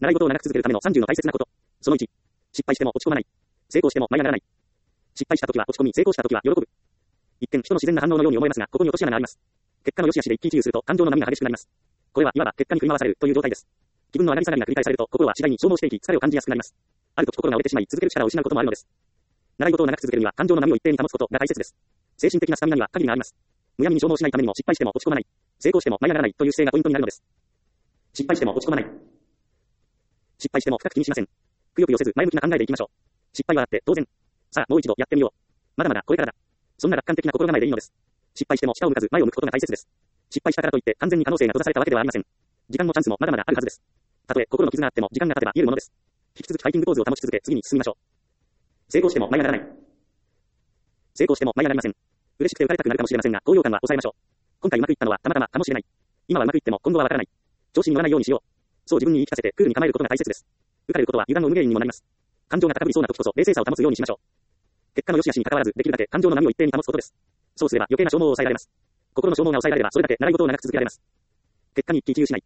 習い事を長く続けるための30の大切なこと。その1。失敗しても落ち込まない。成功しても舞い上がらない。失敗したときは落ち込み、成功したときは喜ぶ。一見人の自然な反応のように思えますが、ここに落とし穴があります。結果の良し悪しで一喜一憂すると感情の波が激しくなります。これはいわば結果に振り回されるという状態です。気分の上がり下がりが繰り返されると心は次第に消耗していき、疲れを感じやすくなります。ある時心が折れてしまい、続ける力を失うこともあるのです。習い事を長く続けるには感情の波を一定に保つことが大切です。精神的なスタミナには限りがあります。むやみに消耗しないためにも失敗しても落ち込まない。成功しても舞い上がらないという姿勢がポイントになるのです。失敗しても落ち込まない。失敗しても深く気にしません。くよくよせず前向きな考えでいきましょう。失敗はあって当然。さあもう一度やってみよう。まだまだこれからだ。そんな楽観的な心構えでいいのです。失敗しても下を向かず前を向くことが大切です。失敗したからといって完全に可能性が閉ざされたわけではありません。時間もチャンスもまだまだあるはずです。たとえ心の傷があっても時間が経てば癒えるものです。引き続きファイティングポーズを保ち続け次に進みましょう。成功しても舞い上がらない。成功しても舞い上がりません。嬉しくて浮かれたくなるかもしれませんが、高揚感は抑えましょう。今回うまくいったのはたまたまかもしれない。今はうまくいっても今後はわからない。調子に乗らないようにしよう。そう自分に言い聞かせてクールに構えることが大切です。浮かれることは油断の無原因にもなります。感情が高ぶりそうな時こそ冷静さを保つようにしましょう。結果の良し悪しに関わらずできるだけ感情の波を一定に保つことです。そうすれば余計な消耗を抑えられます。心の消耗が抑えられればそれだけ習い事を長く続けられます。結果に一喜一憂しない。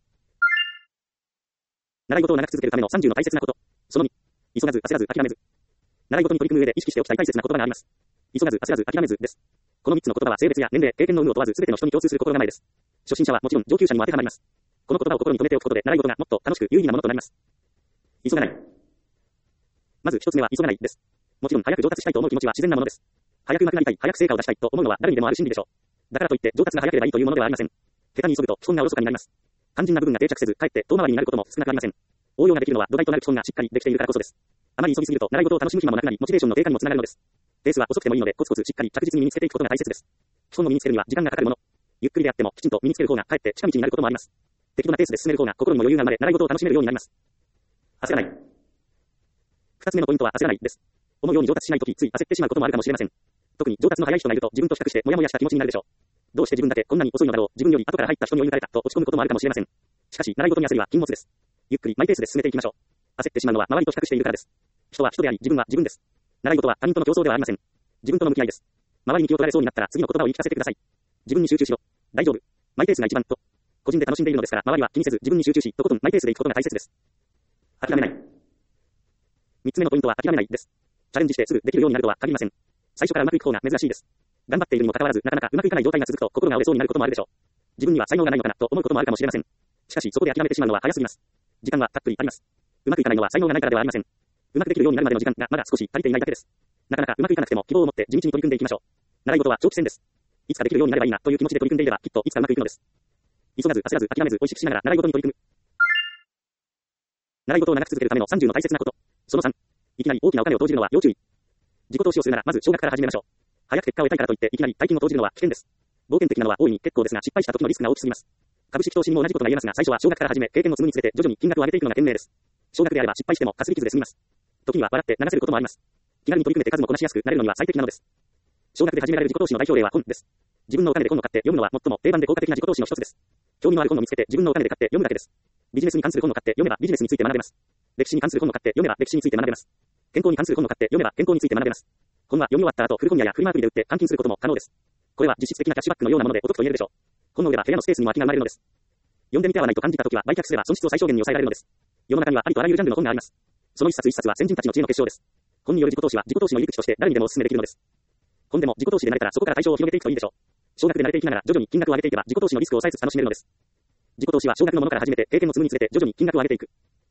習い事を長く続けるための30の大切なこと。その2。急がず焦らず諦めず。習い事に取り組む上で意識しておきたい大切な言葉があります。急がず焦らず諦めずです。この3つの言葉は性別や年齢、経験の有無を問わず全ての人に共通する心構えです。初心者はもちろん上級者にも当てはまります。この言葉を心に留めておくことで習い事がもっと楽しく有意義なものとなります。急がない。まず一つ目は急がないです。もちろん早く上達したいと思う気持ちは自然なものです。早く上手くなりたい、早く成果を出したいと思うのは誰にでもある心理でしょう。だからといって上達が早ければいいというものではありません。下手に急ぐと基本がおろそかになります。肝心な部分が定着せず、かえって遠回りになることも少なくありません。応用ができるのは土台となる基本がしっかりできているからこそです。あまり急ぎすぎると習い事を楽しむ暇もなくなり、モチベーションの低下にもつながるのです。ペースは遅くてもいいのでコツコツしっかり着実に身につけていくことが大切です。基本を身につけるには時間がかかるもの。ゆっくりであってもきちんと身につける方がかえって近道になることもあります。適度なペースで進める方が心にも余裕が生まれ、習い事を楽しめるようになります。焦らない。二つ目のポイントは焦らないです。思うように上達しないときつい焦ってしまうこともあるかもしれません。特に上達の早い人がいると自分と比較してモヤモヤした気持ちになるでしょう。どうして自分だけこんなに遅いのだろう、自分より後から入った人に追い抜かれたと落ち込むこともあるかもしれません。しかし習い事に焦りは禁物です。ゆっくりマイペースで進めていきましょう。焦ってしまうのは周りと比較しているからです。人は人であり自分は自分です。習い事は他人との競争ではありません。自分との向き合いです。周りに気を取られそうになったら次の言葉を言い聞かせてください。自分に集中しろ。大丈夫。マイペースが一番と。個人で楽しんでいるのですから周りは気にせず自分に集中し、とことんマイペースでいくことが大切です。諦めない。三つ目のポイントは諦めないです。チャレンジしてすぐできるようになるとは限りません。最初からうまくいく方が珍しいです。頑張っているにもかかわらずなかなかうまくいかない状態が続くと心が折れそうになることもあるでしょう。自分には才能がないのかなと思うこともあるかもしれません。しかしそこで諦めてしまうのは早すぎます。時間はたっぷりあります。うまくいかないのは才能がないからではありません。うまくできるようになるまでの時間がまだ少し足りていないだけです。なかなかうまくいかなくても希望を持って地道に取り組んでいきましょう。習い事は長期戦です。いつかできるようになればいいなという気持ちで取り組んでいればきっといつかうまくいくのです。急がず焦らず諦めず美味しくしながら習い事に取り組む。習い事を長く続けるための30の大切なこと。その3。いきなり大きなお金を投じるのは要注意。自己投資をするならまず少額から始めましょう。早く結果を得たいからといっていきなり大金を投じるのは危険です。冒険的なのは大いに結構ですが失敗した時のリスクが大きすぎます。株式投資にも同じことが言えますが最初は少額から始め経験を積むにつれて徐々に金額を上げていくのが賢明です。少額であれば失敗してもかすり傷で済みます。時には笑って流せることもあります。気軽に取り組めて数もこなしやすくなれるのには最適なのです。少額で始められる自己投資の代表例は本です。自分のお金で本を買って読むのは最も定番で効果的な自己投資の一つです。興味のある本を見つけて自分のお金で買って読むだけです。ビジネスに関する本を買って読めばビジネスについて学べます。歴史に関する本を買って読めば歴史について学べます。健康に関する本を買って読めば健康について学べます。本は読み終わった後フルコンヤやフリマアプリで売って換金することも可能です。これは実質的なキャッシュバックのようなものでお得と言えるでしょう。本を売れば部屋のスペースにも空きが生まれるのです。読んでみて合わないと感じたときは売却すれば損失を最小限に抑えられるのです。世の中にはありとあらゆるジャンルの本があります。その一冊一冊は先人たちの知恵の結晶です。本による自己投資は自己投資の入り口として誰にでもお勧めできるのです。本でも自己投資で慣れたらそこから対象を広げていくといいでしょう。少額で慣れていきながら徐々に金額を上げていけば自己投資のリスクを抑えつつ楽しめるのです。自己投資は少額のものから始めて経験を積むにつれて徐々に金額を上げていく。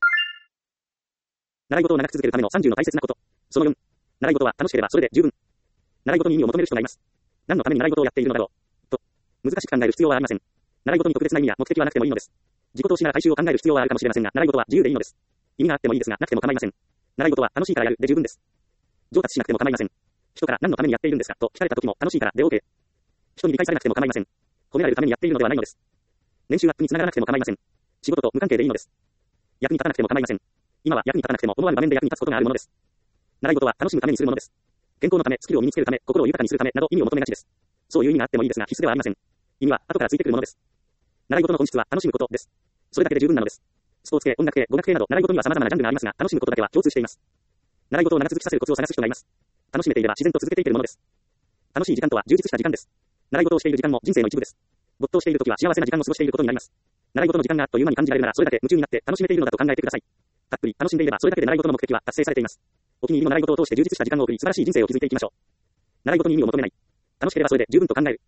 習い事を長く続けるための30の大切なこと。その4。習い事は楽しければそれで十分。習い事に意味を求める人がいます。何のために習い事をやっているのだろう。と。難しく考える必要はありません。習い事に特別な意味や目的はなくてもいいのです。自己投資なら回収を考える必要はあるかもしれませんが、習い事は自由でいいのです。意味があってもいいですが、なくても構いません。習い事は楽しいからやるで十分です。上達しなくても構いません。人から何のためにやっているんですかと聞かれた時も楽しいからで OK。人に理解されなくても構いません。褒められるためにやっているのではないのです。年収アップにつながらなくても構いません。仕事と無関係でいいのです。役に立たなくても構いません。今は役に立たなくても思わぬ場面で役に立つことがあるものです。習い事は楽しむためにするものです。健康のため、スキルを身につけるため、心を豊かにするためなど意味を求めがちです。そういう意味があってもいいですが必須ではありません。意味は後からついてくるものです。習い事の本質は楽しむことです。それだけで十分なのです。スポーツ系、音楽系、語学系など習い事には様々なジャンルがありますが、楽しむことだけは共通しています。習い事を長続きさせるコツを探す人がいます。楽しめていれば自然と続けていけるものです。楽しい時間とは充実した時間です。習い事をしている時間も人生の一部です。没頭している時は幸せな時間を過ごしていることになります。習い事の時間があっという間に感じられるならそれだけ夢中になって楽しめているのだと考えてください。 たっぷり楽しんでいればそれだけで習い事の目的は達成されています。お気に入りの習い事を通して充実した時間を送り素晴らしい人生を築いていきましょう。習い事に意味を求めない。楽しければそれで十分と考える。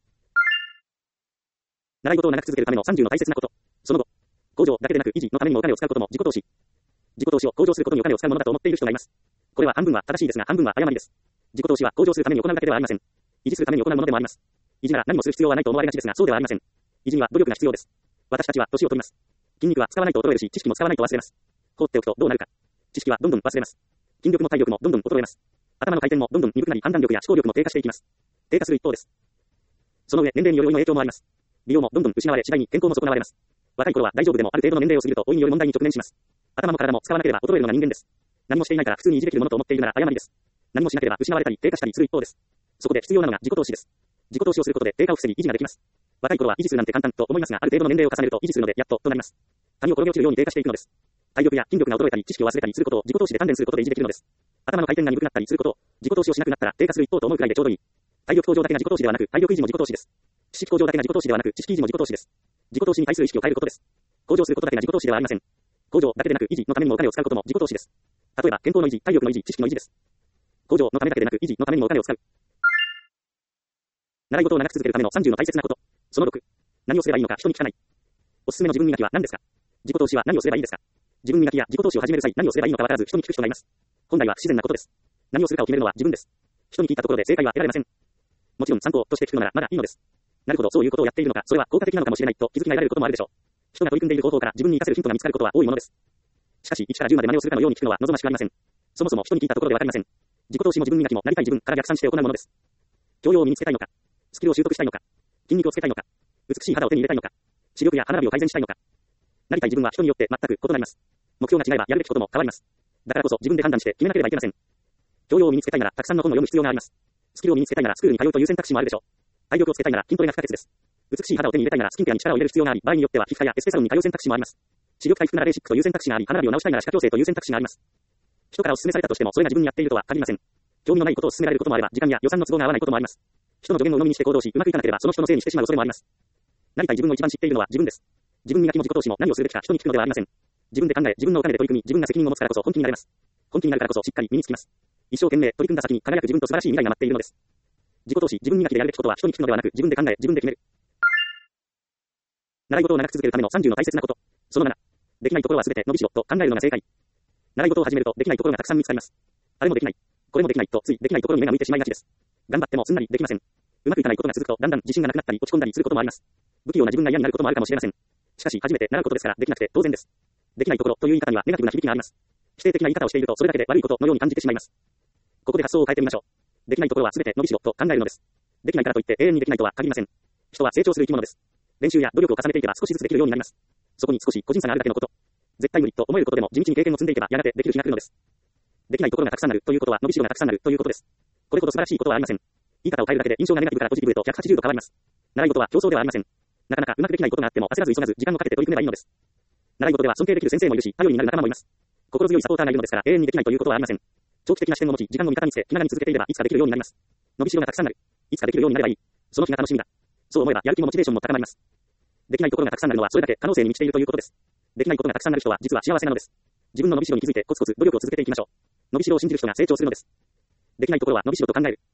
習い事を長く続けるための30の大切なこと。その後、向上だけでなく維持のためにもお金を使うことも自己投資。自己投資を向上することにお金を使うものだと思っている人がいます。これは半分は正しいですが半分は誤りです。自己投資は向上するために行うだけではありません。維持するために行うものでもあります。維持なら何もする必要はないと思われがちですがそうではありません。維持には努力が必要です。私たちは年を取ります。筋肉は使わないと衰えるし、知識も使わないと忘れます。放っておくとどうなるか。知識はどんどん忘れます。筋力も体力もどんどん衰えます。頭の回転もどんどん鈍くなり判断力や思考力も低下していきます。低下する一方です。その上、年齢による老いの影響もあります。利用もどんどん失われ、次第に健康も損なわれます。若い頃は大丈夫でもある程度の年齢を過ぎると老いによる問題に直面します。頭も体も使わなければ衰えるのが人間です。何もしていないから普通に維持できるものと思っているなら誤りです。何もしなければ失われたり低下したりする一方です。そこで必要なのが自己投資です。自己投資をすることで低下を防ぎ維持ができます。若い頃は維持するなんて簡単と思いますが、ある程度の年齢を重ねると維持するのでやっととなります。谷を転げ落ちるように低下していくのです。体力や筋力が衰えたり知識を忘れたりすることを自己投資で鍛錬することで維持できるのです。頭の回転が鈍くなったりすることを自己投資をしなくなったら低下する一方と思うくらいでちょうどいい。体力向上だけが自己投資ではなく体力維持も自己投資です。知識向上だけが自己投資ではなく知識維持も自己投資です。自己投資に対する意識を変えることです。向上することだけが自己投資ではありません。向上だけでなく維持のためにもお金を使うことも自己投資です。例えば健康の維持、体力の維持、知識の維持です。向上のためだけでなく維持のためにもお金を使う。習い事を長く続けるための30の大切なこと。その6。何をすればいいのか人に聞かない。おすすめの自分磨きは何ですか？自己投資は何をすればいいですか？自分磨きや自己投資を始める際何をすればいいのかわからず人に聞く人がいます。本来は不自然なことです。何をするかを決めるのは自分です。人に聞いたところで正解は得られません。もちろん参考として聞くのならまだいいのです。なるほどそういうことをやっているのか、それは効果的なのかもしれないと気づきが得られることもあるでしょう。人が取り組んでいる方法から自分に活かせるヒントが見つかることは多いものです。しかし1から10まで真似をするかのように聞くのは望ましくありません。そもそも人に聞いたところでわかりません。自己投資も自分磨きもなりたい自分から逆算して行うものです。教養を身につけたいのか、スキルを習得したいのか、筋肉をつけたいのか、美しい肌を手に入れたいのか、視力や歯並びを改善したいのか。なりたい自分は人によって全く異なります。目標が違えばやるべきことも変わります。だからこそ自分で判断して決めなければいけません。教養を身につけたいならたくさんの本を読む必要があります。スキルを身につけたいならスクールに通うという選択肢もあるでしょう。体力をつけたいなら筋トレが不可欠です。美しい肌を手に入れたいならスキンケアに力を入れる必要があり、場合によっては皮膚科やエステサロンに通う選択肢もあります。視力回復ならレーシックという選択肢があり、歯並びを直したいなら歯科矯正という選択肢があります。人からお勧めされたとしてもそれが自分にやっているとは限りません。興味のないことを勧められることもあれば、時間や予算の都合が合わないこともあります。人の助言を鵜呑みにして行動し、うまくいかなければその人のせいにしてしまう恐れもあります。なりたい自分を一番知っているのは自分です。自分磨きも自己投資も何をするべきか人に聞くのではありません。自分で考え、自分のお金で取り組み、自分が責任を持つからこそ本気になれます。本気になるからこそしっかり身につきます。一生懸命取り組んだ先に輝く自分と素晴らしい未来が待っているのです。自己投資、自分磨きでやるべきことは人に聞くのではなく、自分で考え、自分で決める。習い事を長く続けるための30の大切なこと。その7。できないところはすべて伸びしろと考えるのが正解。習い事を始めるとできないところがたくさん見つかります。あれもできない。これもできないとついできないところに目が向いてしまいがちです。頑張ってもすんなりできません。うまくいかないことが続くとだんだん自信がなくなったり落ち込んだりすることもあります。不器用な自分が嫌になることもあるかもしれません。しかし初めて習うことですからできなくて当然です。できないところという言い方にはネガティブな響きがあります。否定的な言い方をしているとそれだけで悪いことのように感じてしまいます。ここで発想を変えてみましょう。できないところはすべて伸びしろと考えるのです。できないからといって永遠にできないとは限りません。人は成長する生き物です。練習や努力を重ねていけば少しずつできるようになります。そこに少し個人差があるだけのこと。絶対無理と思えることでも地道に経験を積んでいけばやがてできる気が来るのです。できないところがたくさんあるということは伸びしろがたくさんあるということです。これほど素晴らしいことはありません。言い方を変えるだけで印象がネガティブからポジティブへと180度変わります。習い事は競争ではありません。なかなかうまくできないことがあっても焦らず急がず時間をかけて取り組めばいいのです。習い事では尊敬できる先生もいるし、頼りになる仲間もいます。心強いサポーターがいるのですから永遠にできないということはありません。長期的な視点を持ち、時間を味方につけ、気長に続けていればいつかできるようになります。伸びしろがたくさんある。いつかできるようになればいい。その日が楽しみだ。そう思えばやる気もモチベーションも高まります。できないところがたくさんあるのはそれだけ可能性に満ちているということです。できないことがたくさんある人は実は幸せなのです。自分の伸びしろに気づいてコツコツ努力を続けていきましょう。伸びしろを信じる人が成長するのです。できないところは伸びしろと考える。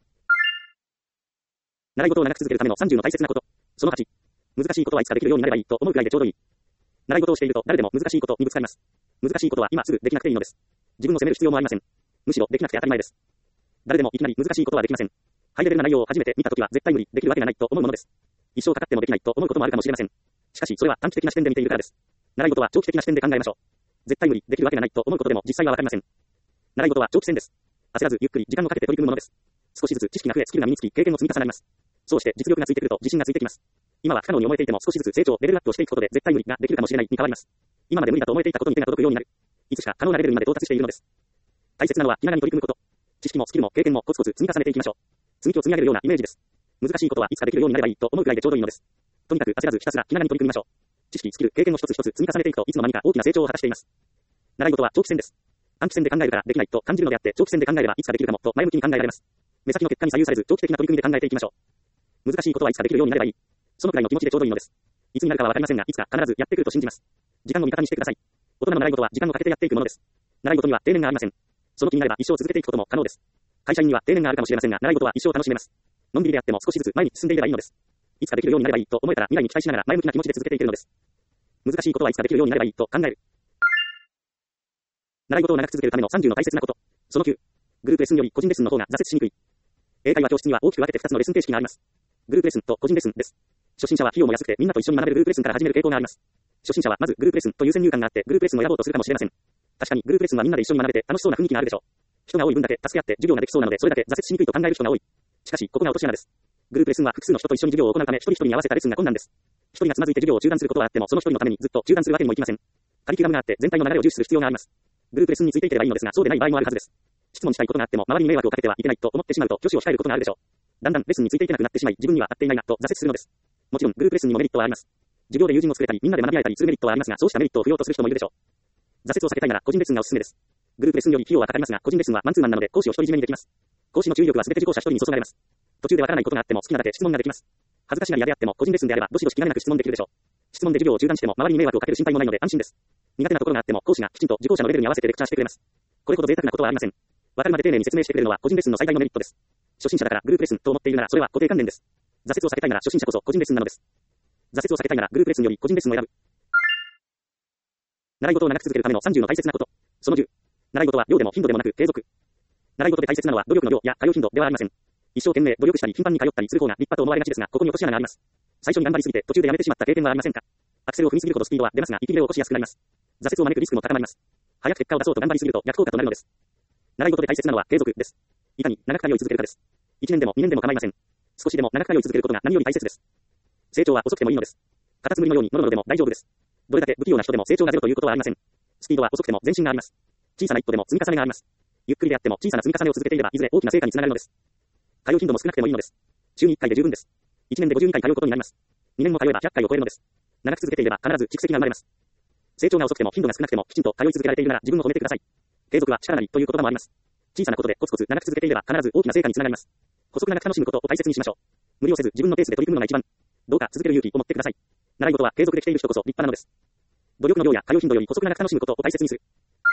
習い事を長く続けるための30の大切なこと。その8。難しいことはいつかできるようになればいいと思うくらいでちょうどいい。習い事をしていると誰でも難しいことにぶつかります。難しいことは今すぐできなくていいのです。自分を責める必要もありません。むしろできなくて当たり前です。誰でもいきなり難しいことはできません。ハイレベルな内容を初めて見たときは絶対無理できるわけがないと思うものです。一生かかってもできないと思うこともあるかもしれません。しかしそれは短期的な視点で見ているからです。習い事は長期的な視点で考えましょう。絶対無理できるわけがないと思うことでも実際はわかりません。習い事は長期戦です。焦らずゆっくり時間をかけて取り組むものです。少しずつ知識が増え、スキルが身につき、経験も積み重なります。そうして実力がついてくると自信がついてきます。今は不可能に思えていても少しずつ成長、レベルアップをしていくことで絶対無理ができるかもしれないに変わります。今まで無理だと思えていたことに手が届くようになる。いつしか可能なレベルにまで到達しているのです。大切なのは気長に取り組むこと。知識もスキルも経験もコツコツ積み重ねていきましょう。積み木を積み上げるようなイメージです。難しいことはいつかできるようになればいいと思うくらいでちょうどいいのです。とにかく焦らずひたすら気長に取り組みましょう。知識、スキル、経験を一つ一つ積み重ねていくといつの間にか大きな成長を果たしています。習い事は長期戦です。短期戦で考えるからできないと感じるのであって、長期戦で考えればいつかできるかもと前向きに考えられます。目先の結果に左右されず長期的な取り組みで考えていきましょう。難しいことはいつかできるようになればいい。そのくらいの気持ちでちょうどいいのです。いつになるかはわかりませんが、いつか必ずやってくると信じます。時間を味方にしてください。大人の習い事は時間をかけてやっていくものです。 習い事には定年がありません。その気になれば一生続けていくことも可能です。会社員には定年があるかもしれませんが、習い事は一生楽しめます。のんびりであっても少しずつ前に進んでいればいいのです。いつかできるようになればいいと思えたら未来に期待しながら前向きな気持ちで続けていけるのです。難しいことはいつかできるようになればいいと考える。習い事を長く続けるための30の大切なこと。その9。グループレッスンより個人レッスンの方が挫折しにくい。英会話教室には大きく分けて2つのレッスン形式があります。グループレッスンと個人レッスンです。初心者は費用も安くてみんなと一緒に学べるグループレッスンから始める傾向があります。初心者はまずグループレッスンという先入観があってグループレッスンを選ぼうとするかもしれません。確かにグループレッスンはみんなで一緒に学べて楽しそうな雰囲気があるでしょう。人が多い分だけ助け合って授業ができそうなのでそれだけ挫折しにくいと考える人が多い。しかしここが落とし穴です。グループレッスンは複数の人と一緒に授業を行うため一人一人に合わせたレッスンが困難です。一人がつまずいて授業を中断することはあってもその一人のためにずっと中断するわけにもいきません。カリキュラムがあって全体の流れを重視する必要があります。グループレッスンについていければいいのですがそうでない場合もあるはずです。質問したいことがあっても周りに迷惑をかけてはいけないと思ってしまうと挙手を控えることがあるでしょう。だんだんレッスンについていけなくなってしまい自分には合っていないなと挫折するのです。もちろんグループレッスンにもメリットはあります。授業で友人を作れたりみんなで学び合えたりするメリットはありますがそうしたメリットを不要とする人もいるでしょう。挫折を避けたいなら個人レッスンがおすすめです。グループレッスンより費用はかかりますが個人レッスンはマンツーマンなので講師を独り占めにできます。講師の注意力は全て受講者一人に注がれます。途中でわからないことがあっても好きなだけ質問ができます。恥ずかしがり屋であっても個人レッスンであればどしどし気兼ねなく質問できるでしょう。質問で授業を中断しても周りに迷惑をかける心配もないので安心です。苦手なところがあっても講師がきちんと受講者のレベルに合わせてレクチャーしてくれます。これほど贅沢なことはありません。わかるまで丁寧に説明してくれるのは個人レッスンの最大のメリットです。初心者だからグループレッスンと思っているならそれは固定観念です。挫折を避けたいなら初心者こそ個人レッスンなのです。挫折を避けたいならグループレッスンより個人レッスンを選ぶ。習い事を長く続けるための30の大切なこと。その10。習い事は量でも頻度でもなく継続。習い事で大切なのは努力の量や通う頻度ではありません。一生懸命努力したり頻繁に通ったりする方が立派と思われがちですがここに落とし穴があります。最初に頑張りすぎて途中でやめてしまった経験はありませんか。アクセルを踏みすぎるほどスピードは出ますが息切れを起こしやすくなります。挫折を招くリスクも高まります。早く結果を出そうと頑張りすぎると逆効果となるのです。習い事で大切なのは継続です。いかに長く通い続けるかです。1年でも2年でも構いません。少しでも長く通い続けることが何より大切です。成長は遅くてもいいのです。カタツムリのようにノロノロでも大丈夫です。どれだけ不器用な人でも成長がゼロということはありません。スピードは遅くても前進があります。小さな一歩でも積み重ねがあります。ゆっくりであっても小さな積み重ねを続けていればいずれ大きな成果につながるのです。通う頻度も少なくてもいいのです。週に1回で十分です。1年で52回通うことになります。2年も通えば100回を超えるのです。長く続けていれば必ず蓄積が生まれます。成長が遅くても頻度が少なくてもきちんと通い続けられているなら自分を褒めてください。継続は力なりという言葉もあります。小さなことでコツコツ長く続けていれば必ず大きな成果につながります。補足長く楽しむことを大切にしましょう。無理をせず自分のペースで取り組むのが一番。どうか続ける勇気を持ってください。習い事は継続できている人こそ立派なのです。努力の量や通う頻度より補足長く楽しむことを大切にする。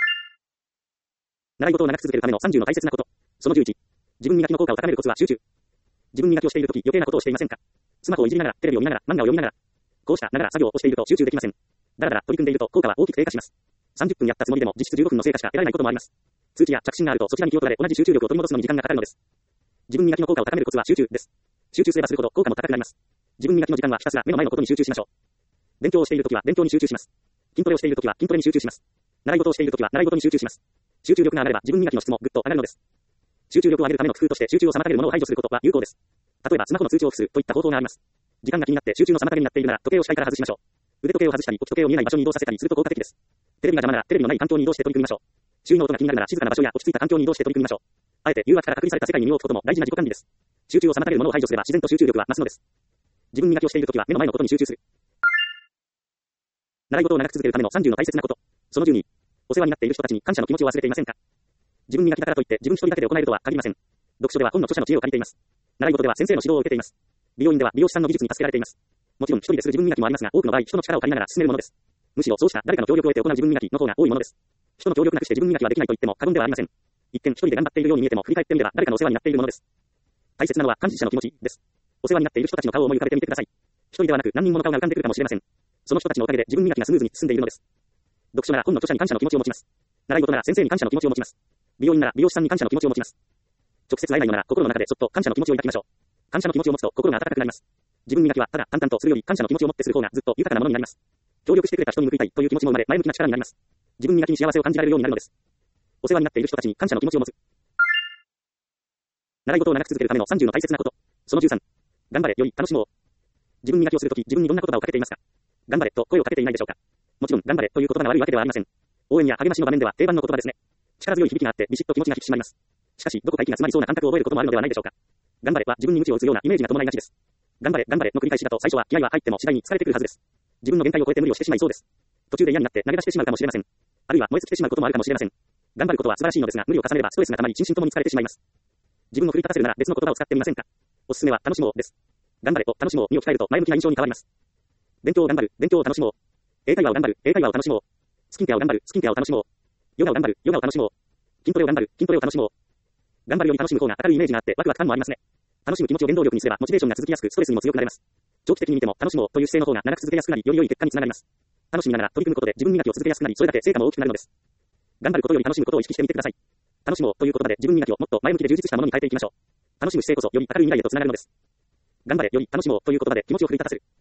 習い事を長く続けるための30の大切なこと。その11。自分磨きの効果を高めるコツは集中。自分磨きをしているとき余計なことをしていませんか。スマホをいじりながら、テレビを見ながら、漫画を読みながら。こうしたながら作業をしていると集中できません。だらだら取り組んでいると効果は大きく低下します。30分やったつもりでも実質15分の成果しか得られないこともあります。通知や着信があるとそちらに気を取られ同じ集中力を取り戻すのに時間がかかるのです。自分磨きの効果を高めるコツは集中です。集中すればするほど効果も高くなります。自分磨きの時間はひたすら目の前のことに集中しましょう。勉強をしているときは勉強に集中します。筋トレをしているときは筋トレに集中します。習い事をしているときは習い事に集中します。集中力が上がれば自分磨きの質もぐっと上がるのです。集中力を上げるための工夫として集中を妨げるものを排除することは有効です。例えばスマホの通知をオフするといった方法があります。時間が気になって集中の妨げになっているなら時計を視界から外しましょう。腕時計を外したり置き時計を見えない場所に移動させたりすると効果的です。テレビが邪魔ならテレビのない環境に移動して取り組みましょう。周囲の音が気になるなら静かな場所や落ち着いた環境に移動して取り組みましょう。あえて誘惑から隔離された世界に身を置くことも大事な自己管理です。集中を妨げるものを排除すれば自然と集中力は増すのです。自分磨きをしているときは目の前のことに集中する。習い事を長く続けるための30の大切なこと。その12。お世話になっている人たちに感謝の気持ちを忘れていませんか。自分磨きだからといって自分一人だけで行えるとは限りません。読書では本の著者の知恵を借りています。習い事では先生の指導を受けています。美容院では美容師さんの技術に助けられています。もちろん一人でする自分磨きもありますが多くの場合人の力を借りながら進めるものです。むしろそうした誰かの協力を得て行う自分磨きの方が多いものです。人の協力なくして自分磨きはできないと言っても過言ではありません。一見一人で頑張っているように見えても振り返ってみれば誰かのお世話になっているものです。大切なのは感謝の気持ちです。お世話になっている人たちの顔を思い浮かべてみてください。一人ではなく何人もの顔が浮かんでくるかもしれません。その人たちのおかげで自分磨きがスムーズに進んでいるのです。読書なら本の著者に感謝の気持ちを持ちます。習い事なら先生に感謝の気持ちを持ちます。美容院なら美容師さんに感謝の気持ちを持ちます。直接会えないのなら心の中でそっと感謝の気持ちを抱きましょう。感謝の気持ちを持つと心が温かくなります。自分磨きはただ淡々とするより感謝の気持ちを持ってする方がずっと豊かなものになります。協力してくれた人に報いたいという気持ちも生まれ前向きな力になります。自分磨きに幸せを感じられるようになるのです。お世話になっている人たちに感謝の気持ちを持つ。習い事を長く続けるための30の大切なこと。その13。頑張れより楽しもう。自分磨きをするとき自分にどんな言葉をかけていますか。頑張れと声をかけていないでしょうか。もちろん頑張れという言葉が悪いわけではありません。応援や励ましの場面では定番の言葉ですね。力強い響きがあってビシッと気持ちが引き締まります。しかしどこか息が詰まりそうな感覚を覚えることもあるのではないでしょうか。頑張れは自分に鞭を打つようなイメージが伴いがちです。頑張れ頑張れの繰り返しだと最初は気合は入っても次第に疲れてくるはずです。自分の限界を超えて無理をしてしまいそうです。途中で嫌になって投げ出してしまうかもしれません。あるいは燃え尽きてしまうこともあるかもしれません。頑張ることは素晴らしいのですが無理を重ねればストレスが溜まり心身ともに疲れてしまいます。自分を奮い立たせるなら別の言葉を使ってみませんか。おすすめは楽しもうです。頑張れと楽しもうに置き換えると前向きな印象に変わります。勉強を頑張る、勉強を楽しもう。英会話を頑張る、英会話を楽しもう。スキンケアを頑張る、スキンケアを楽しもう。 ヨガを頑張る、ヨガを楽しもう。筋トレを頑張る、筋トレを楽しもう。頑張るより楽しむ方が明るいイメージがあってワクワク感もありますね。楽しむ気持ちを原動力にすればモチベーションが続きやすくストレスにも強くなれます。長期的に見ても楽しもうという姿勢の方が長く続けやすくなりより良い結果につながります。楽しみながら取り組むことで自分磨きを続けやすくなりそれだけ成果も大きくなるのです。頑張ることより楽しむことを意識してみてください。楽しもうという言葉で自分磨きをもっと前向きで充実したものに変えていきましょう。楽しむ姿勢こそより明るい未来へとつながるのです。頑張れより楽しもうという言葉で気持ちを奮い立たせる。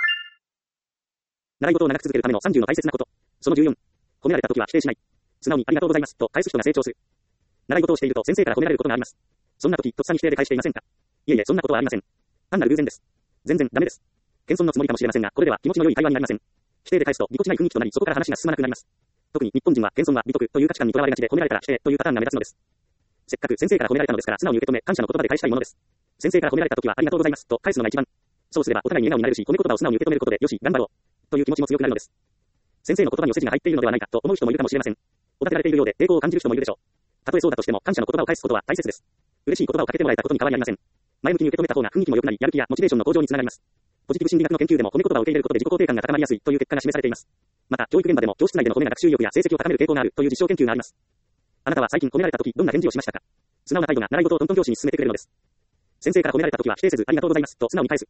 習い事を長く続けるための30の大切なこと。その14。褒められた時は否定しない。素直にありがとうございますと返す人が成長する。習い事をしていると先生から褒められることがあります。そんな時とっさに否定で返していませんか？いえいえそんなことはありません。単なる偶然です。全然ダメです。謙遜のつもりかもしれませんがこれでは気持ちの良い会話になりません。否定で返すとぎこちない雰囲気となりそこから話が進まなくなります。特に日本人は謙遜は美徳という価値観にとらわれがちで褒められたら否定というパターンが目立つのです。せっかく先生から褒められたのですから素直に受け止め感謝の言葉で返したいものです。先生から褒められた時はありがとうございますと返すのが一番。そうすればお互いに笑顔になれるし褒め言葉を素直に受け止めることでよし頑張ろうという気持ちも強くなるのです。先生の言葉にお世辞が入っているのではないかと思う人もいるかもしれません。おだてられているようで抵抗を感じる人もいるでしょう。たとえそうだとしても感謝の言葉を返すことは大切です。嬉しい言葉をかけてもらえたことに変わりありません。前向きに受け止めた方が雰囲気も良くなりやる気やモチベーションの向上につながります。ポジティブ心理学の研究でも褒め言葉を受け入れることで自己肯定感が高まりやすいという結果が示されています。また教育現場でも教室内での褒めが学習意欲や成績を高める傾向があるという実証研究があります。あなたは最近褒められた時どんな返事をしましたか？素直な態度が習い事をトントン拍子に進めてくれるのです。先生から褒められた時は否定せずありがとうございますと素直に返す。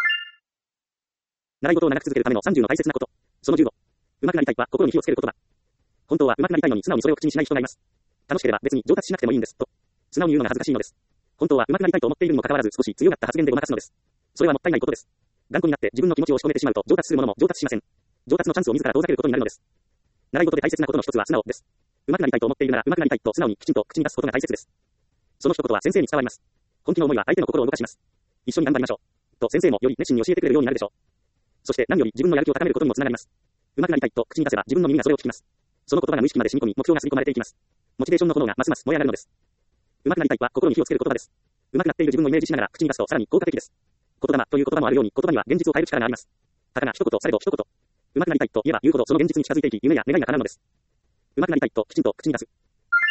習い事を長く続けるための30の大切なこと。その15。上手くなりたいは心に火をつける言葉。本当は上手くなりたいのに素直にそれを口にしない人がいます。楽しければ別に上達しなくてもいいんですと。素直に言うのが恥ずかしいのです。本当は上手くなりたいと思っているにもかかわらず少し強がった発言でごまかすのです。それはもったいないことです。頑固になって自分の気持ちを押し込めてしまうと上達するものも上達しません。上達のチャンスを自ら遠ざけることになるのです。習い事で大切なことの一つは素直です。上手くなりたいと思っているなら上手くなりたいと素直にきちんと口に出すことが大切です。その一言は先生に伝わります。本気の思いは相手の心を動かします。一緒に頑張りましょう。と先生もより熱心に教えてくれるようになるでしょう。そして何より自分のやる気を高めることにもつながります。上手くなりたいと口に出せば自分の耳がそれを聞きます。その言葉が無意識まで染み込み目標が刷り込まれていきます。モチベーションの炎がますます燃え上がるのです。上手くなりたいは心に火をつける言葉です。上手くなっている自分をイメージしながら口に出すとさらに効果的です。言霊という言葉もあるように言葉には現実を変える力があります。たかが一言されど一言。上手くなりたいと言えば言うほどその現実に近づいていき夢や願いが叶うのです。上手くなりたいときちんと口に出す。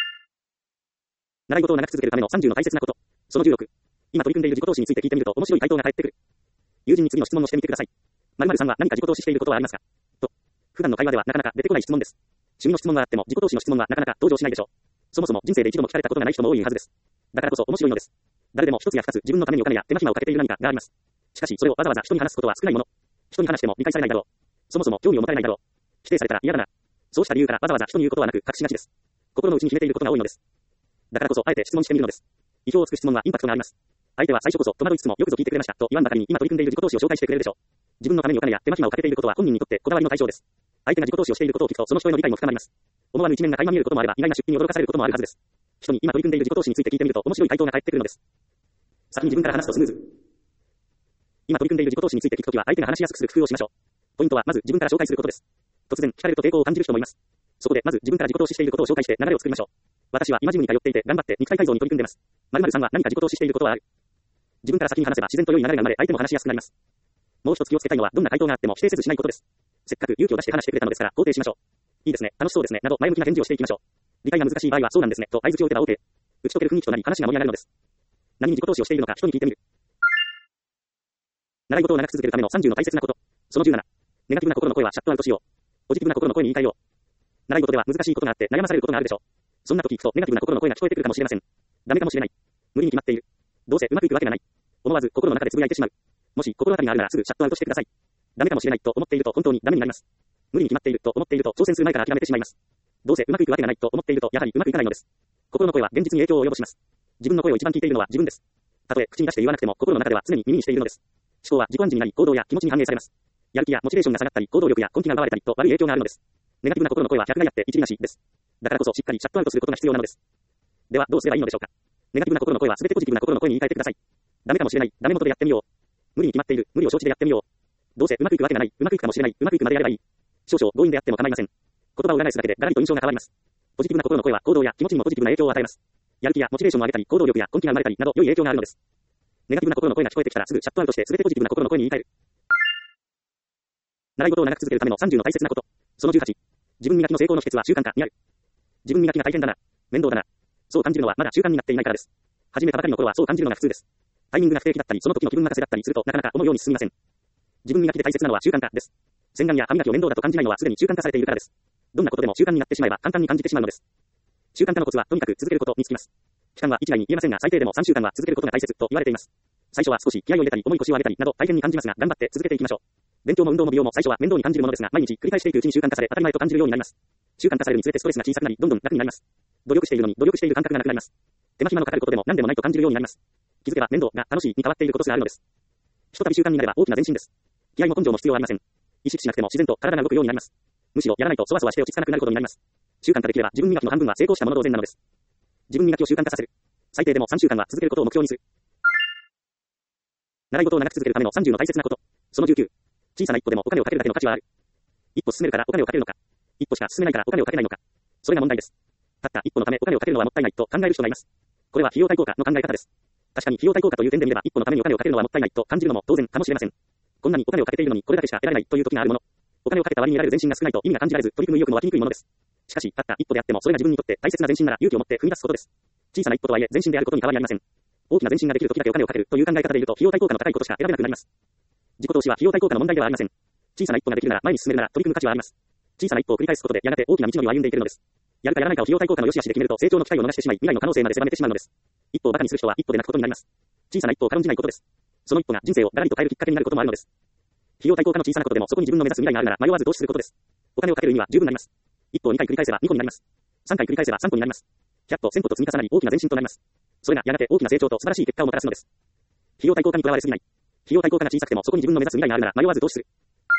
習い事を長く続けるための30の大切なこと。その16。今取り組んでいる自己投資について聞いてみると面白い回答が返ってくる。友人に次の質問をしてみてください。〇〇さんは何か自己投資していることはありますか？と。普段の会話ではなかなか出てこない質問です。趣味の質問はあっても自己投資の質問はなかなか登場しないでしょう。そもそも人生で一度も聞かれたことがない人も多いはずです。だからこそ面白いのです。誰でも一つや二つ自分のためにお金や手間暇をかけている何かがあります。しかしそれをわざわざ人に話すことは少ないもの。人に話しても理解されないだろう。そもそも興味を持たれないだろう。否定されたら嫌だな。そうした理由からわざわざ人に言うことはなく隠しがちです。心の内に秘めていることが多いのです。だからこそあえて質問してみるのです。意表をつく質問はインパクトがあります。相手は最初こそ戸惑いつつもよくぞ聞いてくれましたと言わんばかりに今取り組んでいる自己投資を紹介してくれるでしょう。自分のためにお金や手間暇をかけていることは本人にとってこだわりの対象です。相手が自己投資をしていることを聞くとその人への理解も深まります。思わぬ一面が垣間見えることもあれば意外な出費に驚かされることもあるはずです。人に今取り組んでいる自己投資について聞いてみると面白い回答が返ってくるのです。先に自分から話すとスムーズ。今取り組んでいる自己投資について聞くときは相手が話しやすくする工夫をしましょう。ポイントはまず自分から紹介することです。突然聞かれると抵抗を感じる人もいます。そこでまず自分から自己投資していることを紹介して流れを作りましょう。私は今ジムに通っていて頑張って肉体改造に取り組んでいます。〇〇さんは何か自己投資していることはある？自分から先に話せば自然と良い流れが生まれ相手も話しやすくなります。もう一つ気をつけたいのはどんな回答があっても否定せずしないことです。せっかく勇気を出して話してくれたのですから肯定しましょう。いいですね、楽しそうですねなど前向きな返事をしていきましょう。理解が難しい場合はそうなんですねと相槌を打てば OK。打ち解ける雰囲気となり話が盛り上がるのです。何に自己投資をしているのか人に聞いてみる。習い事を長く続けるための30の大切なこと。その17。ネガティブな心の声はシャットアウトしよう。ポジティブな心の声に言い換えよう。習い事では難しいことがあって悩まされることがあるでしょう。そんな時聞くとネガティブな心の声が聞こえてくるかもしれません。ダメかもしれない。無理に決まっている。どうせうまくいくわけがない。思わず心の中でつぶやいてしまう。もし心当たりがあるならすぐシャットアウトしてください。ダメかもしれないと思っていると本当にダメになります。無理に決まっていると思っていると挑戦する前から諦めてしまいます。どうせうまくいくわけがないと思っているとやはりうまくいかないのです。心の声は現実に影響を及ぼします。自分の声を一番聞いているのは自分です。たとえ口に出して言わなくても心の中では常に耳にしているのです。思考は自己暗示になり行動や気持ちに反映されます。やる気やモチベーションが下がったり行動力や根気が奪われたりと悪い影響があるのです。ネガティブな心の声は百害あって一理なしです。だからこそしっかりシャットアウトすることが必要なのです。ではどうすればいいのでしょうか。ネガティブな心の声は全てポジティブな心の声に言い換えてください。ダメかもしれない。ダメ元でやってみよう。無理に決まっている。無理を承知でやってみよう。どうせうまくいくわけがない。うまくいくかもしれない。うまくいくまでやればいい。少々強引であっても構いません。言葉を裏返すだけでガラリと印象が変わります。ポジティブな心の声は行動や気持ちにもポジティブな影響を与えます。やる気やモチベーションを上げたり、行動力や根気が生まれたりなど良い影響があるのです。ネガティブな心の声が聞こえてきたらすぐシャットアウトして全てポジティブな心の声に言い換える。習い事を長く続けるための30の大切なこと。その18。自分磨きの成功の秘訣は習慣化にある。自分磨きが大変だな。面倒だな。そう感じるのはまだ習慣になっていないからです。始めたばかりの頃はそう感じるのが普通です。タイミングが不定期だったり、その時の気分任せだったりするとなかなか思うように進みません。自分磨きで大切なのは習慣化です。洗顔や歯磨きを面倒だと感じないのはすでに習慣化されているからです。 どんなことでも習慣になってしまえば簡単に感じてしまうのです。習慣化のコツはとにかく続けることにつきます。期間は一概に言えませんが、最低でも3週間は続けることが大切と言われています。最初は少し気合を入れたり重い腰を上げたりなど大変に感じますが、頑張って続けていきましょう。勉強も運動も美容も最初は面倒に感じるものですが、毎日繰り返していくうちに習慣化され当たり前と感じるようになります。習慣化されるにつれてストレスが小さくなり、どんどん楽になります。努力しているのに努力している感覚がなくなります。手間暇のかかることでも何でもないと感じるようになります。気づけば面倒が楽しいに変わっていることすらあるのです。ひとたび習慣になれば大きな前進です。気合も根性も必要ありません。意識しなくても自然と体が動くようになります。むしろやらないとそわそわして落ち着かなくなることになります。習慣化できれば自分磨きの半分は成功したもの同然なのです。自分磨きを習慣化させる。最低でも3週間は続けることを目標にする。習い事を長く続けるための30の大切なこと。その19。小さな一歩でもお金をかけるだけの価値はある。一歩進めるからお金をかけるのか。一歩しか進めないからお金をかけないのか。それが問題です。たった一歩のためお金をかけるのはもったいないと考える人がいます。これは費用対効果の考え方です。確かに費用対効果という点で見れば一歩のためにお金をかけるのはもったいないと感じるのも当然かもしれません。こんなにお金をかけているのにこれだけしか得られないという時があるもの。お金をかけた割に得られる前進が少ないと意味が感じられず取り組む意欲も湧きにくいものです。しかし、たった一歩であってもそれが自分にとって大切な前進なら勇気を持って踏み出すことです。小さな一歩とはいえ前進であることに変わりありません。大きな前進ができる時だけお金をかけるという考え方でいると費用対効果の高いことしか選べなくなります。自己投資は費用対効果の問題ではありません。小さな一歩ができるなら前に進めるなら取り組む価値はあります。小さな一歩を繰り返すことでやがて大きな道のりを歩んでいけるのです。やるかやらないかを費用対効果の良し悪しで決めると成長の機会を逃してしまい未来の可能性まで狭めてしまうのです。一歩をバカにする人は一歩で泣くことになります。小さな一歩を軽んじないことです。その一歩が人生をガラリと変えるきっかけになることもあるのです。費用対効果の小さなことでもそこに自分の目指す未来があるなら迷わず投資することです。お金をかける意味は十分になります。一歩を2回繰り返せば2個になります。3回繰り返せば3個になります。100歩1000歩と積み重なり大きな前進となります。それがやがて大きな成長と素晴らしい結果をもたらすのです。費用対効果にとらわれすぎない。費用対効果が小さくてもそこに自分の目指す未来があるなら迷わず投資する。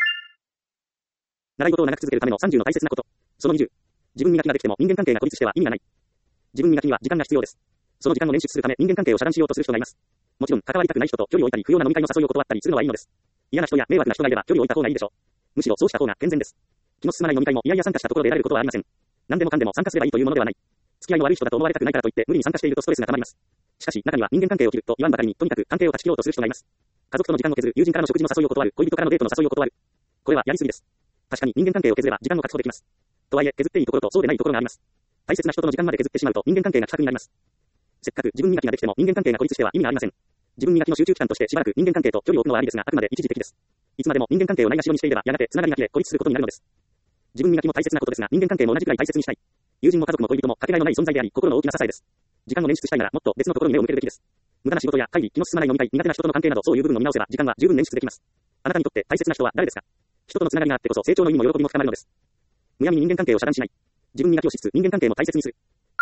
習い事を長く続けるための30の大切なこと。その20。自分磨きができても人間関係が孤立しては意味がない。自分磨きには時間が必要です。その時間を捻出するため人間関係を遮断しようとする人がいます。もちろん関わりたくない人と距離を置いたり不要な飲み会の誘いを断ったりするのはいいのです。嫌な人や迷惑な人がいれば距離を置いた方がいいでしょう。むしろそうした方が健全です。気の進まない飲み会もいやいや参加したところで得られることはありません。何でもかんでも参加すればいいというものではない。付き合いの悪い人だと思われたくないからといって無理に参加しているとストレスが溜まります。しかし中には人間関係を切ると言わんばかりにとにかく関係を断ち切ろうとする人がいます。家族との時間を削る、友人からの食事の誘いを断る、恋人からのデートの誘いを断る。これはやりすぎです。確かに人間関係を削れば時間を確保できます。とはいえ削っていいところとそうでないところがあります。大切な人との時間まで削ってしまうと人間関係が希薄になります。せっかく自分磨きができても人間関係が孤立しては意味がありません。自分磨きの集中期間としてしばらく人間関係と距離を置くのはありですが、あくまで一時的です。いつまでも人間関係をないがしろにしていればやがてつながりが切れ孤立することになるのです。自分磨きも大切なことですが、人間関係も同じくらい大切にしたい。友人も家族も恋人もかけがえのない存在であり、心の大きな支えです。時間を捻出したいならもっと別のところに目を向けるべきです。無駄な仕事や会議、気の進まない飲み会、苦手な人との関係などそういう部分を見直せば時間は十分捻出できます。あなたにとって大切な人は誰ですか？人とのつながりがあってこそ成長の意味も喜びも深まるのです。むやみに人間関係を遮断しない。自分磨きをしつつ人間関係も大切にする。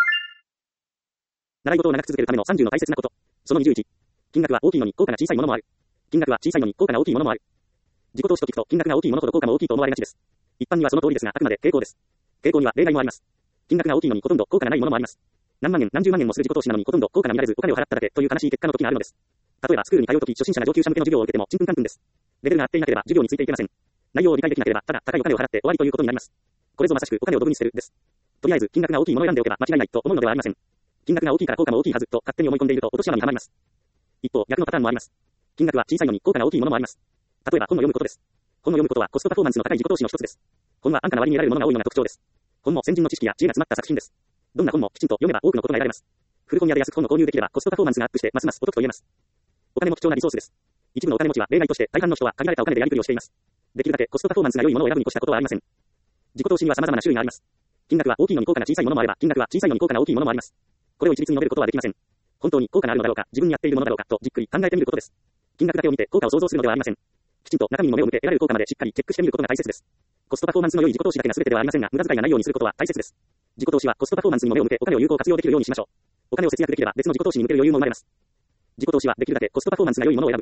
習い事を長く続けるための30の大切なこと。その21。金額は大きいのに効果が小さいものもある。金額は小さいのに効果が大きいものもある。自己投資と聞くと金額が大きいものほど効果も大きいと思われがちです。一般にはその通りですが、あくまで傾向です。傾向には例外もあります。金額が大きいのにほとんど効果がないものもあります。何万円、何十万円もする自己投資なのにほとんど効果が見られずお金を払っただけという悲しい結果の時があるのです。例えばスクールに通うとき初心者が上級者向けの授業を受けてもちんぷんかんぷんです。レベルが合っていなければ授業についていけません。内容を理解できなければただ高いお金を払って終わりということになります。これぞまさしくお金をドブに捨てるです。とりあえず金額が大きいものを選んでおけば間違いないと思うのではありません。金額が大きいから効果も大きいはずと勝手に思い込んでいると落とし穴にはまります。一方、逆のパターンもあります。金額は小さいのに効果が大きいものもあります。例えば本を読むことです。本を読むことはコストパフォーマンスの高い自己投資の一つです。本は安価な割に得られるものが多いのが特徴です。本も先人の知識や知恵が詰まった作品です。どんな本もきちんと読めば多くのことが得られます。古本屋で安く本を購入できればコストパフォーマンスがアップしてますますお得と言えます。お金も貴重なリソースです。一部のお金持ちは例外として大半の人は限られたお金でやりくりをしています。できるだけコストパフォーマンスが良いものを選ぶに越したことはありません。自己投資には様々な種類があります。金額は大きいのに効果が小さいものもあれば、金額は小さいのに効果が大きいものもあります。これを一律に述べることはできません。本当に効果があるのだろうか、自分にやっているものだろうかとじっくり考えてみることです。金額だけを見て効果を想像するのではありません。きちんと中身にも目を向け得られる効果までしっかりチェックしてみることが大切です。コストパフォーマンスの良い自己投資だけが全てではありませんが、無駄遣いがないようにすることは大切です。自己投資はコストパフォーマンスにも目を向けお金を有効活用できるようにしましょう。お金を節約できれば別の自己投資に向ける余裕も生まれます。自己投資はできるだけコストパフォーマンスが良いものを選ぶ。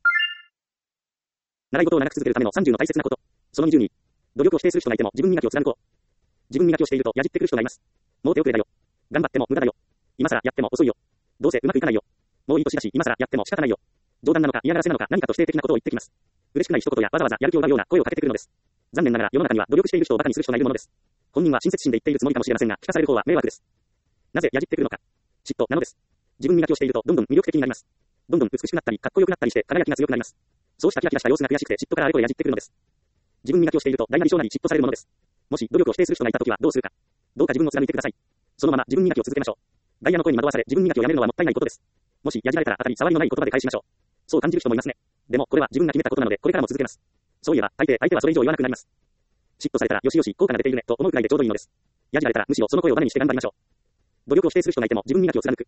習い事を長く続けるための30の大切なこと。その20に、努力を否定する人がいても自分磨きを貫こう。自分磨きをしているとやじってくる人がいます。もう手遅れだよ。頑張っても無駄だよ。今更やっても遅いよ。どうせうまくいかないよ。もういい年だし今更やっても仕方ないよ。冗談なのか嫌がらせなのか何かと否定的なことを言ってきます。嬉しくない一言やわざわざやる気を奪うような声をかけてくるのです。残念ながら世の中には努力している人を馬鹿にする人がいるものです。本人は親切心で言っているつもりかもしれませんが、聞かされる方は迷惑です。なぜやじってくるのか。嫉妬なのです。自分磨きをしているとどんどん魅力的になります。どんどん美しくなったりかっこよくなったりして輝きが強くなります。そうしたキラキラした様子が悔しくて嫉妬からあれこれやじってくるのです。自分磨きをしていると大なり小なり嫉妬されるものです。もし努力を否定する人がいたときはどうするか。どうか自分を貫いてください。そのまま自分磨きを続けましょう。外野の声に惑わされ自分磨きをやめるのはもったいないことです。もしやじられたら当たり障りのない言葉で返しましょう。そう感じる人もいますね。でもこれは自分が決めたことなのでこれからも続けます。そういえば相手はそれ以上言わなくなります。 嫉妬されたらよしよし効果が出ているねと思うくらいでちょうどいいのです。やじられたらむしろその声をバネにして頑張りましょう。努力を否定する人がいても自分磨きを貫く。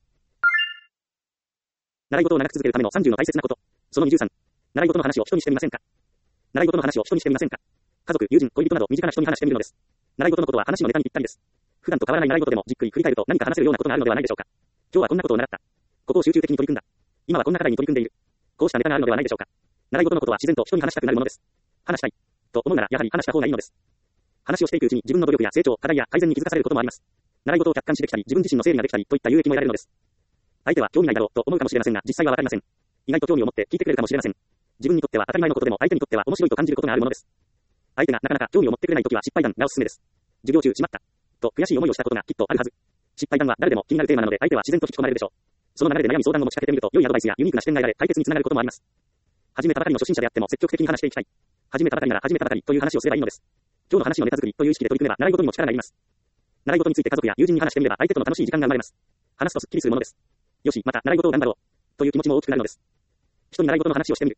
習い事を長く続けるための30の大切なこと。その23。習い事の話を人にしてみませんか。習い事の話を人にしてみませんか。家族、友人、恋人など身近な人に話してみるのです。習い事のことは話のネタにぴったりです。普段と変わらない習い事でもじっくり振り返ると何か話せるようなことがあるのではないでしょうか。今日はこんなことを習った。ここを集中的に取り組んだ。今はこんな課題に取り組んでいる。こうしたネタがあるのではないでしょうか。習い事のことは自然と人に話したくなるものです。話したい。と思うならやはり話した方がいいのです。話をしていくうちに自分の努力や成長、課題や改善に気づかされることもあります。習い事を客観視できたり、自分自身の整理ができたりといった有益も得られるのです。相手は興味ないだろうと思うかもしれませんが、実際はわかりません。意外と興味を持って聞いてくれるかもしれません。自分にとっては当たり前のことでも相手にとっては面白いと感じることがあるものです。相手がなかなか興味を持ってくれないときは失敗談がおすすめです。授業中しまった。と悔しい思いをしたことがきっとあるはず。失敗談は誰でも気になるテーマなので相手は自然と引き込まれるでしょう。その流れで悩み相談を持ちかけてみると良いアドバイスやユニークな視点が得られ解決につながることもあります。始めたばかりの初心者であっても積極的に話していきたい。始めたばかりなら始めたばかりという話をすればいいのです。今日の話のネタ作りという意識で取り組めば習い事にも力がいります。習い事について家族や友人に話してみれば相手との楽しい時間が生まれます。話すとスッキリするものです。よし、また習い事を頑張ろう。という気持ちも大きくなるのです。人に習い事の話をしてみる。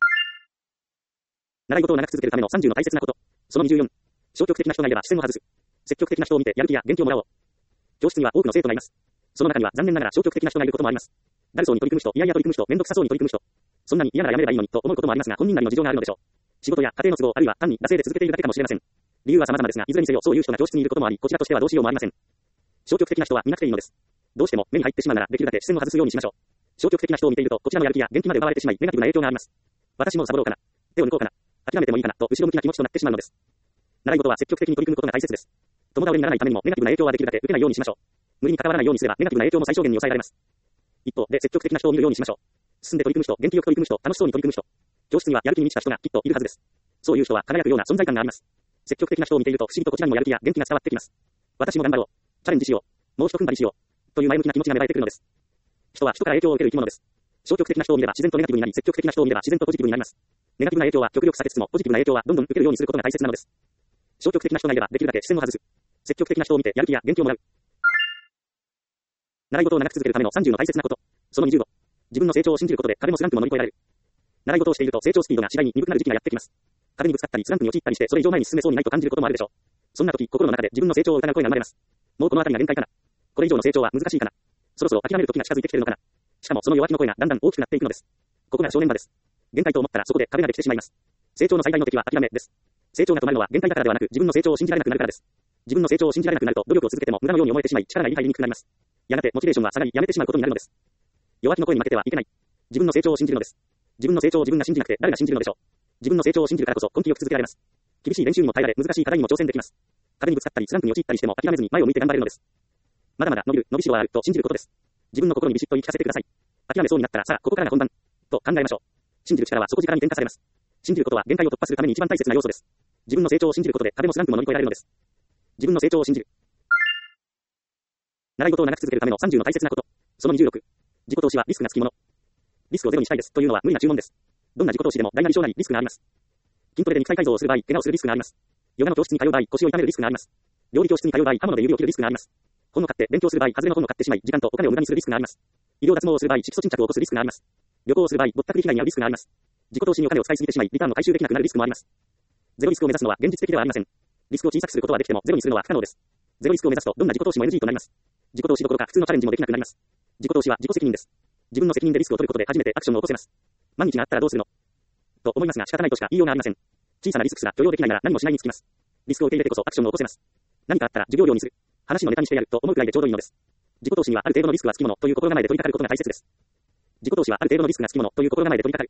習い事を長く続けるための30の大切なこと。その24。消極的な人がいれば視線を外す。積極的な人を見てやる気や元気をもらおう。教室には多くの生徒がいます。その中には残念ながら消極的な人がいることもあります。だるそうに取り組む人、いやいや取り組む人、めんどくさそうに取り組む人。そんなに嫌ならやめればいいのにと思うこともありますが、本人なりの事情があるのでしょう。仕事や家庭の都合、あるいは単に惰性で続けているだけかもしれません。理由は様々ですが、いずれにせよそういう人が教室にいることもあり、こちらとしてはどうしようもありません。消極的な人は見なくていいのです。どうしても目に入ってしまうならできるだけ視線を外すようにしましょう。消極的な人を見ていると、こちらのやる気や元気まで奪われてしまい、ネガティブな影響があります。私もサボろうかな。手を抜こうかな。諦めてもいいかなと後ろ向きな気持ちとなってしまうのです。習い事は積極的に取り組むことが大切です。共倒れにならないためにもネガティブな影響はできるだけ受けないようにしましょう。無理に関わらないようにすればネガティブな影響も最小限に抑えられます。一方で積極的な人を見るようにしましょう。進んで取り組む人、元気よく取り組む人、楽しそうに取り組む人。教室にはやる気に満ちた人がきっといるはずです。そういう人は輝くような存在感があります。積極的な人を見ていると不思議とこちらにもやる気や元気が伝わってきます。私も頑張ろう。チャレンジしよう。もう一踏ん張りしよう。という前向きな気持ちが芽生えてくるのです。人は人から影響を受ける生き物です。消極的な人を見れば自然とネガティブになり、積極的な人を見れば自然とポジティブになります。ネガティブな影響は極力避けつつも、ポジティブな影響はどんどん受けるようにすることが大切なのです。消極的な人がいればできるだけ視線を外す。積極的な人を見てやる気や元気をもらう。習い事を長く続けるための30の大切なこと。その25。自分の成長を信じることで壁もスランプも乗り越えられる。習い事をしていると成長スピードが次第に鈍くなる時期がやってきます。壁にぶつかったりスランプに陥ったりしてそれ以上前に進めそうにないと感じることもあるでしょう。そんな時、心の中で自分の成長を疑う声が生まれます。もうこの辺りが限界かな。これ以上の成長は難しいかな。そろそろ諦める時が近づいてきているのかな。しかもその弱気の声がだんだん大きくなっていくのです。ここが正念場です。限界と思ったらそこで壁ができてしまいます。成長の最大の敵は諦めです。成長が止まるのは限界だからではなく自分の成長を信じられなくなるからです。自分の成長を信じられなくなると努力を続けても無駄のように思えてしまい力が入りにくくなります。やがてモチベーションは下がりやめてしまうことになるのです。弱気の声に負けてはいけない。自分の成長を信じるのです。自分の成長を自分が信じなくて誰が信じるのでしょう。自分の成長を信じるからこそ根気よく続けられます。厳しい練習にも耐えられ難しい課題にも挑戦できます。壁にぶつかったりスランプに陥ったりしても諦めずに前を向いて頑張れるのです。まだまだ伸びる、伸びしろはあると信じることです。自分の心にビシッと言い聞かせてください。諦めそうになったらさあここからが本番と考えましょう。信じる力は底力に転化されます。信じることは限界を突破するために一番大切な要素です。自分の成長を信じることで壁もスランプも乗り越えられるのです。自分の成長を信じる。習い事を長く続けるための30の大切なこと。その26。自己投資はリスクがつきもの。リスクをゼロにしたいですというのは無理な注文です。どんな自己投資でも大なり小なりリスクがあります。筋トレで肉体改造をする場合、怪我をするリスクがあります。ヨガの教室に通う場合、腰を痛めるリスクがあります。料理教室に通う場合、刃物で指を切るリスクがあります。本を買って勉強する場合、外れの本を買ってしまい、時間とお金を無駄にするリスクがあります。医療脱毛をする場合、色素沈着を起こすリスクがあります。旅行をする場合、ぼったくり被害に遭うリスクがあります。自己投資にお金を使いすぎてしまい、リターンを回収できなくなるリスクもあります。ゼロリスクを目指すのは現実的ではありません。リスクを小さくすることはできても、ゼロにするのは不可能です。ゼロリスクを目指すと、どんな自己投資も NG となります。自己投資どころか普通のチャレンジもできなくなります。自己投資は自己責任です。自分の責任でリスクを取ることで初めてアクションを起こせます。万一があったらどうするのと思いますが仕方ないとしか言いようがありません。小さなリスクすら許容できないなら何もしないにつきます。リスクを受け入れてこそアクションを起こせます。何かあったら授業料にする。話のネタにしてやると思うくらいでちょうどいいのです。自己投資にはある程度のリスクはつきものという心構えで取り掛かることが大切です。自己投資はある程度のリスクがつきものという心構えで取り掛かる。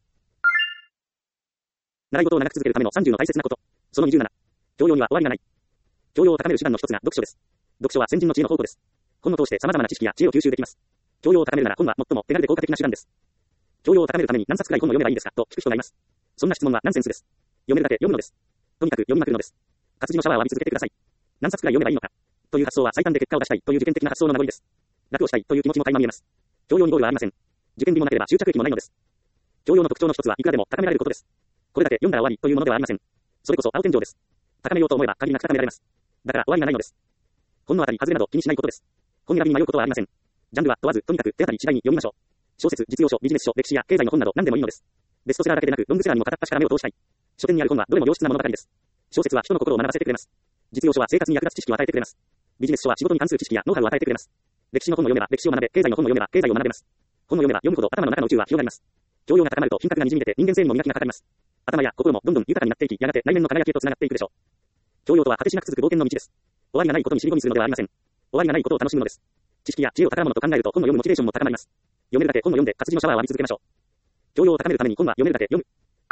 習い事を長く続けるための30の大切なこと。その27。教養には終わりがない。教養を高める手段の一つが読書です。読書は先人の知恵の宝庫です。本を通して様々な知識や知恵を吸収できます。教養を高めるなら本は最も手軽で効果的な手段です。教養を高めるために何冊くらい本を読めばいいですかと聞く人がいます。そんな質問はナンセンスです。読めるだけ読むのです。とにかく読みまくるのです。活字のシャワーを浴び続けてください。何冊くらい読めばいいのか。という発想は最短で結果を出したいという受験的な発想の名残です。楽をしたいという気持ちも垣間見えます。教養にゴールはありません。受験日もなければ執着益もないのです。教養の特徴の一つはいくらでも高められることです。これだけ読んだら終わりというものではありません。それこそ青天井です。高めようと思えば限りなく高められます。だから終わりがないのです。本のあたり外れなど気にしないことです。本選びに迷うことはありません。ジャンルは問わずとにかく手当たり次第に読みましょう。小説、実用書、ビジネス書、歴史や経済の本など何でもいいのです。ベストセラーだけでなくロングセラーにも片っ端から目を通したい。書店にある本はどれも良質なものばかりです。 小説は人の心を学ばせてくれます。実用書は生活に役立つ知識を与えてくれます。ビジネス書は仕事に関する知識やノウハウを与えてくれます。歴史の本を読めば歴史を学べ、経済の本を読めば経済を学べます。本を読めば読むほど頭の中の宇宙は広がります。教養が高まると品格が滲み出て人間性にも磨きがかかります。頭や心もどんどん豊かになっていき、やがて内面の輝きへとつながっていくでしょう。教養とは果てしなく続く冒険の道です。終わりがないことに尻込みするのではありません。終わりがないことを楽しむのです。知識や知恵を宝物と考えると本を読むモチベーションも高まります。読めるだけ本を読んで活字のシャワーを浴び続けましょう。教養を高めるために本は読めるだけ読む。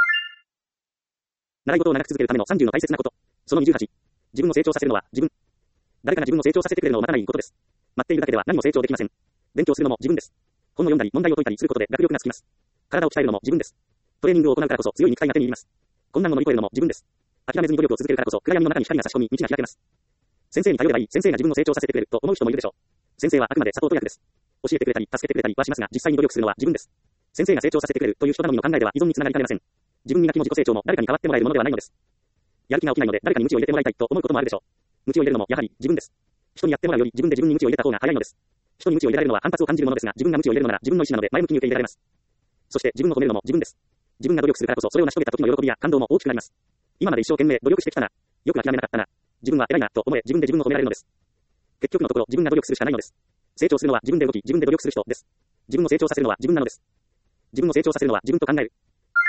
習い事を長く続けるための30の大切なこと。その28。自分を成長させるのは自分。誰かが自分を成長させてくれるのを待たないことです。待っているだけでは何も成長できません。勉強するのも自分です。本を読んだり問題を解いたりすることで学力がつきます。体を鍛えるのも自分です。トレーニングを行うからこそ強い肉体が手に入ります。困難を乗り越えるのも自分です。諦めずに努力を続けるからこそ暗闇の中に光が差し込み道が開けます。先生に頼ればいい、先生が自分を成長させてくれると思う人もいるでしょう。先生はあくまでサポート役です。教えてくれたり助けてくれたりはしますが、実際に努力するのは自分です。先生が成長させてくれるという人頼みの考えでは依存につながりかねません。自分磨きも自己成長も誰かに代わってもらえるものではないのです。やる気が起きないので誰かに鞭を入れてもらいたいと思うこともあるでしょう。鞭を入れるのもやはり自分です。人にやってもらうより自分で自分に鞭を入れた方が早いのです。人に鞭を入れられるのは反発を感じるものですが、自分が鞭を入れるのなら自分の意志なので前向きに受け入れられます。そして自分を褒めるのも自分です。自分が努力するからこそそれを成し遂げた時の喜びや感動も大きくなります。今まで一生懸命努力してきたな。よく諦めなかったな。自分は偉いなと思え自分で自分を褒められるのです。結局のところ自分が努力するしかないのです。成長するのは自分で動き自分で努力する人です。自分を成長させるのは自分なのです。自分を成長させるのは自分と考える。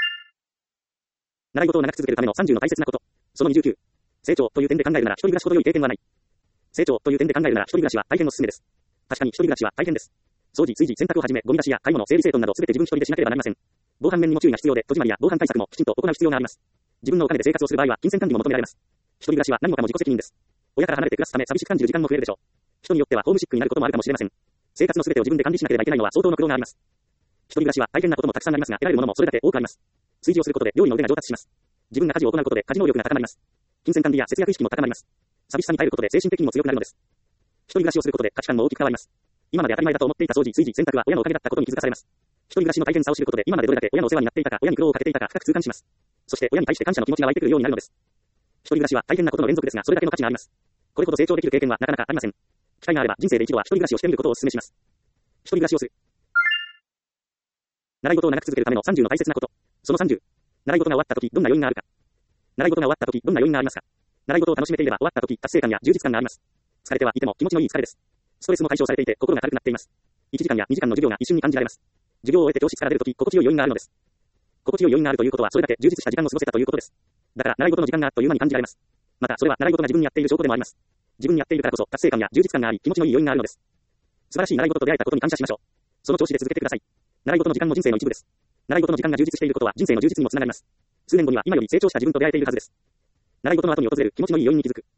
習い事を長く続けるための30の大切なこと。その29。成長という点で考えるなら一人暮らしほど良い経験はない。成長という点で考えるなら一人暮らしは大変おすすめです。確かに一人暮らしは大変です。掃除、炊事、洗濯をはじめ、ゴミ出しや買い物、整理整頓などすべて自分一人でしなければなりません。防犯面にも注意が必要で、戸締まりや防犯対策もきちんと行う必要があります。自分のお金で生活をする場合は金銭管理も求められます。一人暮らしは何もかも自己責任です。親から離れて暮らすため寂しく感じる時間も増えるでしょう。人によってはホームシックになることもあるかもしれません。生活のすべてを自分で管理しなければいけないのは相当の苦労があります。一人暮らしは大変なこともたくさんありますが、得られるものもそれだけ多くあります。炊事をすることで料理の腕が上達します。自分が家事を行うことで家事能力が高まります。金銭管理や節約意識も高まります。寂しさに耐えることで精神的にも強くなるのです。一人暮らしをすることで価値観も大きく変わります。今まで当たり前だと思っていた掃除、炊事、洗濯は親のおかげだったことに気づかされます。一人暮らしの大変さを知ることで今までどれだけ親のお世話になっていたか、親に苦労をかけていたか深く痛感します。そして親に対して感謝の気持ちが湧いてくるようになるのです。一人暮らしは大変なことの連続ですが、それだけの価値があります。これほど成長できる経験はなかなかありません。機会があれば人生で一度は一人暮らしをしてみることをお勧めします。一人暮らしをする。習い事を長く続けるための30の大切なこと。その30。習い事が終わった時どんな余韻があるか。習い事が終わった時どんな余韻がありますか。習い事を楽しめていれば終わった時達成感や充実感があります。疲れてはいても気持ちのいい疲れです。ストレスも解消されていて心が軽くなっています。1時間や2時間の授業が一瞬に感じられます。授業を終えて教室から出るとき心地よい余韻があるのです。心地よい余韻があるということはそれだけ充実した時間を過ごせたということです。だから習い事の時間があっという間に感じられます。またそれは習い事が自分にやっている証拠でもあります。自分にやっているからこそ達成感や充実感があり気持ちのいい余韻があるのです。素晴らしい習い事と出会えたことに感謝しましょう。その調子で続けてください。習い事の時間も人生の一部です。習い事の時間が充実していることは人生の充実にもつながります。数年後には今より成長した自分と出会えているはずです。習い事の後に訪れる気持ちのいい余韻に気づく。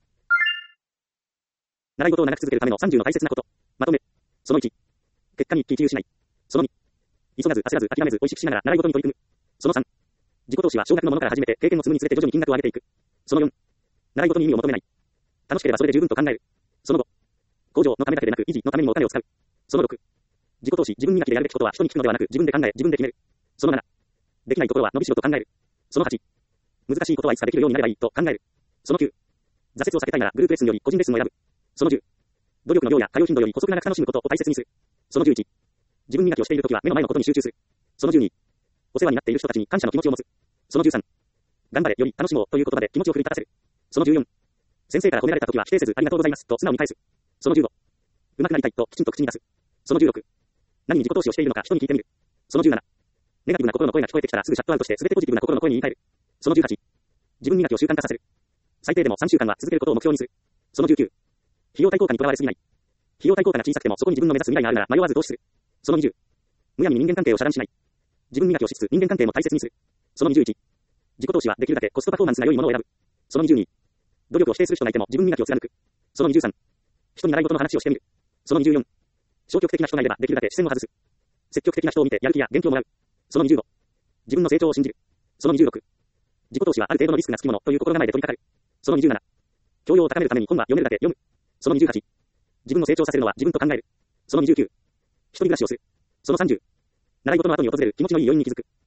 習い事を長く続けるための30の大切なこと。まとめ。その1。結果に一喜一憂しない。その2。急がず焦らず諦めず美味しくしながら習い事に取り組む。その3。自己投資は少額のものから始めて経験を積むにつれて徐々に金額を上げていく。その4。習い事に意味を求めない。楽しければそれで十分と考える。その5。向上のためだけでなく維持のためにもお金を使う。その6。自己投資、自分磨きでやるべきことは人に聞くのではなく自分で考え、自分で決める。その7。できないところは伸びしろと考える。その8。難しいことはいつかできるようになればいいと考える。その9。挫折を避けたいならグループレッスンより個人レッスンを選ぶ。その10。努力の量や通う頻度より細く長く楽しむことを大切にする。その11。自分磨きをしているときは目の前のことに集中する。その12。お世話になっている人たちに感謝の気持ちを持つ。その13。頑張れより楽しもうという言葉で気持ちを奮い立たせる。その14。先生から褒められたときは否定せずありがとうございますと素直に返す。その15。上手くなりたいときちんと口に出す。その16。何に自己投資をしているのか人に聞いてみる。その17。ネガティブな心の声が聞こえてきたらすぐシャットアウトして全てポジティブな心の声に言い換える。その18。自分磨きを習慣化させる。最低でも3週間は続けることを目標にする。その19。費用対効果にとらわれすぎない。費用対効果が小さくてもそこに自分の目指す未来があるなら迷わず投資する。その20。むやみに人間関係を遮断しない。自分磨きをしつつ人間関係も大切にする。その21。自己投資はできるだけコストパフォーマンスが良いものを選ぶ。その22。努力を否定する人がいても自分磨きを貫く。その23。人に習い事の話をしてみる。その24。消極的な人がいればできるだけ視線を外す。積極的な人を見てやる気や元気をもらう。その25。自分の成長を信じる。その26。自己投資はある程度のリスクがつきものという心構えで取り掛かる。その27。教養を高めるために本は読めるだけ読む。その28。自分を成長させるのは自分と考える。その29。一人暮らしをする。その30。習い事の後に訪れる気持ちのいい余韻に気づく。